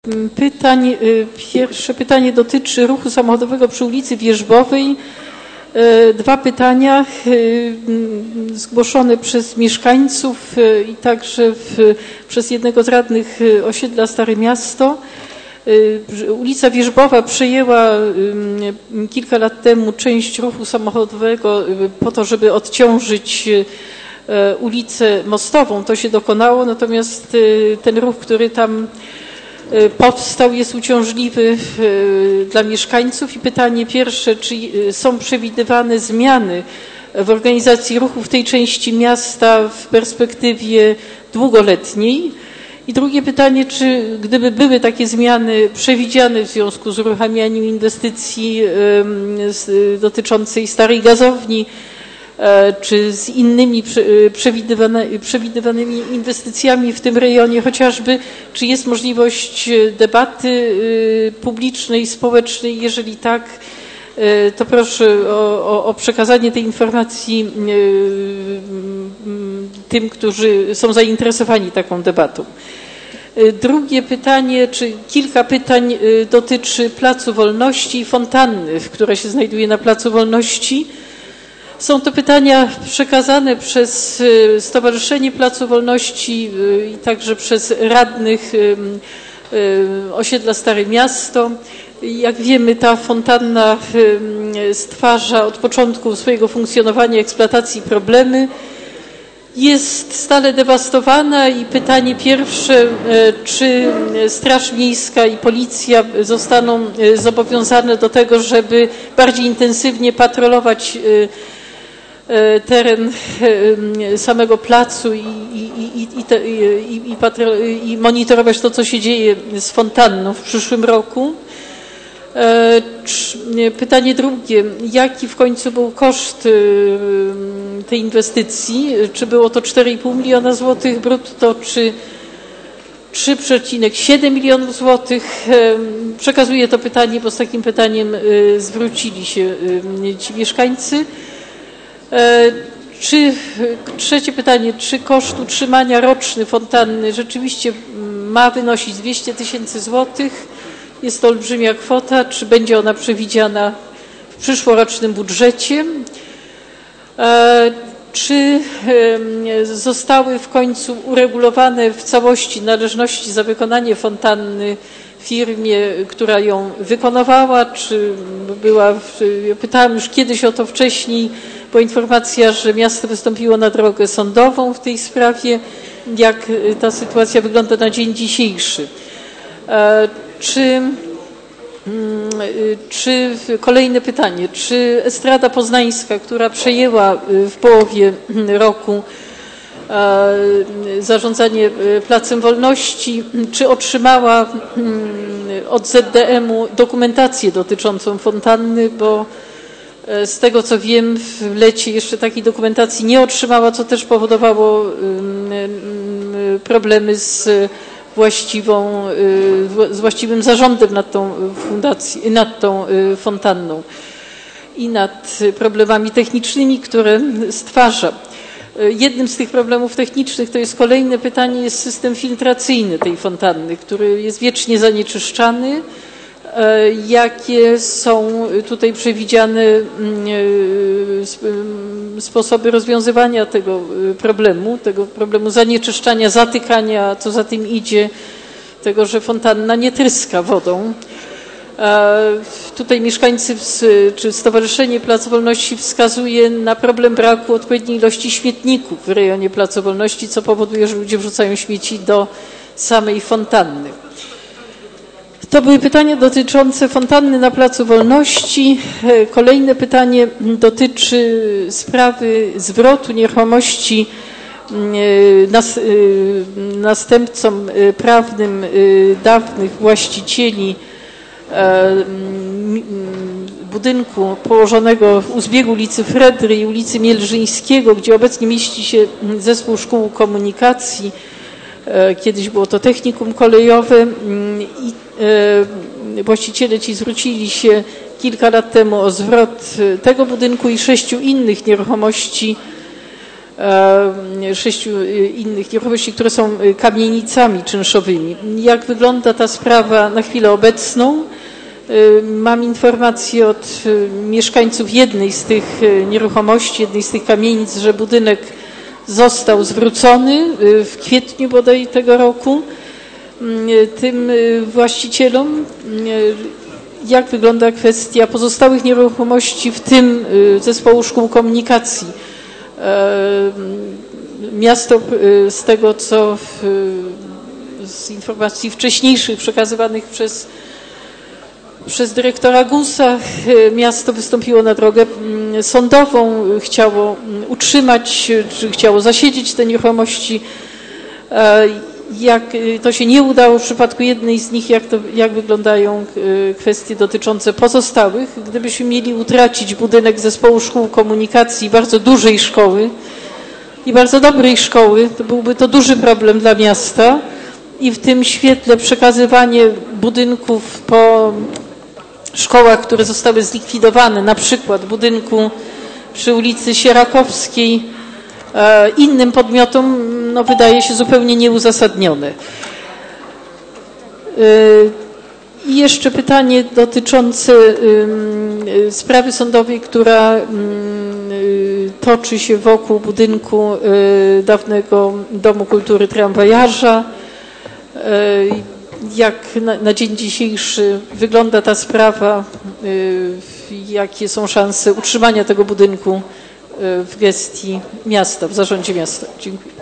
pytań. Pierwsze pytanie dotyczy ruchu samochodowego przy ulicy Wierzbowej. Dwa pytania zgłoszone przez mieszkańców i także przez jednego z radnych osiedla Stare Miasto. Ulica Wierzbowa przejęła kilka lat temu część ruchu samochodowego po to, żeby odciążyć ulicę Mostową. To się dokonało, natomiast ten ruch, który tam powstał, jest uciążliwy dla mieszkańców. I pytanie pierwsze, czy są przewidywane zmiany w organizacji ruchu w tej części miasta w perspektywie długoletniej? I drugie pytanie, czy gdyby były takie zmiany przewidziane w związku z uruchamianiem inwestycji dotyczącej starej gazowni, czy z innymi przewidywanymi inwestycjami w tym rejonie chociażby, czy jest możliwość debaty publicznej, społecznej? Jeżeli tak, to proszę o przekazanie tej informacji tym, którzy są zainteresowani taką debatą. Drugie pytanie, czy kilka pytań dotyczy Placu Wolności i fontanny, która się znajduje na Placu Wolności. Są to pytania przekazane przez Stowarzyszenie Placu Wolności i także przez radnych osiedla Stare Miasto. Jak wiemy, ta fontanna stwarza od początku swojego funkcjonowania, eksploatacji problemy. Jest stale dewastowana i pytanie pierwsze, czy Straż Miejska i Policja zostaną zobowiązane do tego, żeby bardziej intensywnie patrolować teren samego placu i monitorować to, co się dzieje z fontanną w przyszłym roku. Pytanie drugie, jaki w końcu był koszt tej inwestycji? Czy było to 4,5 miliona złotych brutto, czy 3,7 milionów złotych? Przekazuję to pytanie, bo z takim pytaniem zwrócili się ci mieszkańcy. Trzecie pytanie, czy koszt utrzymania roczny fontanny rzeczywiście ma wynosić 200 000 złotych? Jest to olbrzymia kwota. Czy będzie ona przewidziana w przyszłorocznym budżecie? Czy zostały w końcu uregulowane w całości należności za wykonanie fontanny firmie, która ją wykonywała? Czy była, ja pytałam już kiedyś o to wcześniej, była informacja, że miasto wystąpiło na drogę sądową w tej sprawie. Jak ta sytuacja wygląda na dzień dzisiejszy? Kolejne pytanie, czy Estrada Poznańska, która przejęła w połowie roku zarządzanie Placem Wolności, czy otrzymała od ZDM-u dokumentację dotyczącą fontanny, bo z tego co wiem, w lecie jeszcze takiej dokumentacji nie otrzymała, co też powodowało problemy z właściwym zarządem nad tą fontanną i nad problemami technicznymi, które stwarza. Jednym z tych problemów technicznych, to jest kolejne pytanie, jest system filtracyjny tej fontanny, który jest wiecznie zanieczyszczany. Jakie są tutaj przewidziane sposoby rozwiązywania tego problemu zanieczyszczania, zatykania, co za tym idzie, tego, że fontanna nie tryska wodą. Tutaj mieszkańcy czy Stowarzyszenie Placu Wolności wskazuje na problem braku odpowiedniej ilości śmietników w rejonie Placu Wolności, co powoduje, że ludzie wrzucają śmieci do samej fontanny. To były pytania dotyczące fontanny na Placu Wolności. Kolejne pytanie dotyczy sprawy zwrotu nieruchomości następcom prawnym dawnych właścicieli budynku położonego u zbiegu ulicy Fredry i ulicy Mielżyńskiego, gdzie obecnie mieści się Zespół Szkół Komunikacji. Kiedyś było to technikum kolejowe i właściciele ci zwrócili się kilka lat temu o zwrot tego budynku i 6 innych nieruchomości 6 innych nieruchomości, które są kamienicami czynszowymi. Jak wygląda ta sprawa na chwilę obecną? Mam informację od mieszkańców jednej z tych nieruchomości, jednej z tych kamienic, że budynek został zwrócony w kwietniu bodaj tego roku tym właścicielom. Jak wygląda kwestia pozostałych nieruchomości, w tym Zespołu Szkół Komunikacji? Miasto z tego, co z informacji wcześniejszych przekazywanych przez dyrektora Gusa, miasto wystąpiło na drogę sądową, chciało utrzymać, czy chciało zasiedzieć te nieruchomości. Jak to się nie udało w przypadku jednej z nich, jak wyglądają kwestie dotyczące pozostałych? Gdybyśmy mieli utracić budynek Zespołu Szkół Komunikacji, bardzo dużej szkoły i bardzo dobrej szkoły, to byłby to duży problem dla miasta i w tym świetle przekazywanie budynków po szkołach, które zostały zlikwidowane, na przykład budynku przy ulicy Sierakowskiej, innym podmiotom, no, wydaje się zupełnie nieuzasadnione. I jeszcze pytanie dotyczące sprawy sądowej, która toczy się wokół budynku dawnego Domu Kultury Tramwajarza. Jak na dzień dzisiejszy wygląda ta sprawa? Jakie są szanse utrzymania tego budynku w gestii miasta, w zarządzie miasta? Dziękuję.